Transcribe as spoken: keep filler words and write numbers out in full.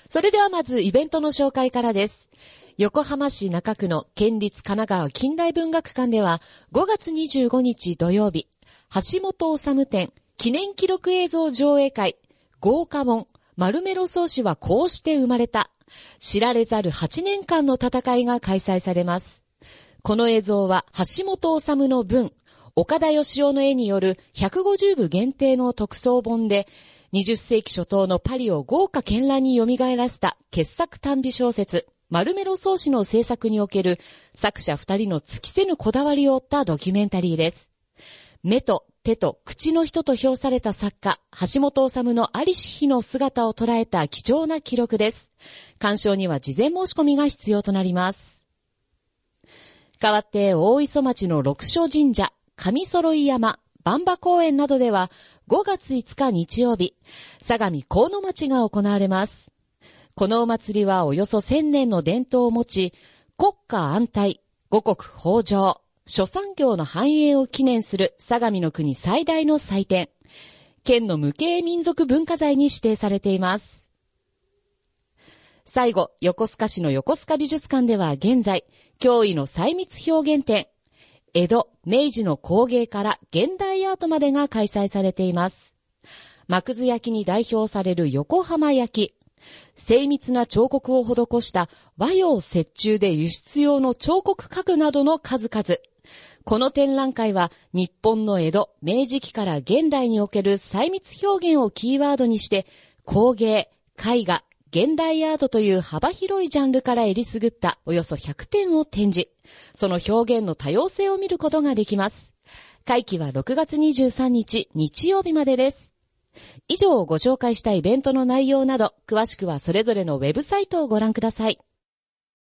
それではまずイベントの紹介からです。横浜市中区の県立神奈川近代文学館ではごがつにじゅうごにち土曜日、橋本治展記念記録映像上映会豪華本マルメロ草子はこうして生まれた知られざるはちねんかんの戦いが開催されます。この映像は橋本治の文、岡田義雄の絵によるひゃくごじゅうぶ限定の特装本で、にじゅっせいき初頭のパリを豪華絢爛に蘇らせた傑作短美小説、マルメロ草子の制作における作者二人の尽きせぬこだわりを追ったドキュメンタリーです。目と手と口の人と評された作家、橋本治の在りし日の姿を捉えた貴重な記録です。鑑賞には事前申し込みが必要となります。代わって大磯町の六所神社、上揃山、万場公園などではごがついつか日曜日、相模河野町が行われます。このお祭りはおよそせんねんの伝統を持ち、国家安泰、五穀豊穣、諸産業の繁栄を記念する相模の国最大の祭典、県の無形民族文化財に指定されています。最後、横須賀市の横須賀美術館では現在、驚異の細密表現展、江戸、明治の工芸から現代アートまでが開催されています。幕津焼に代表される横浜焼、精密な彫刻を施した和洋折衷で輸出用の彫刻家具などの数々。この展覧会は日本の江戸、明治期から現代における細密表現をキーワードにして、工芸、絵画、現代アートという幅広いジャンルからえりすぐったおよそひゃくてんを展示。その表現の多様性を見ることができます。会期はろくがつにじゅうさんにち日曜日までです。以上ご紹介したイベントの内容など、詳しくはそれぞれのウェブサイトをご覧ください。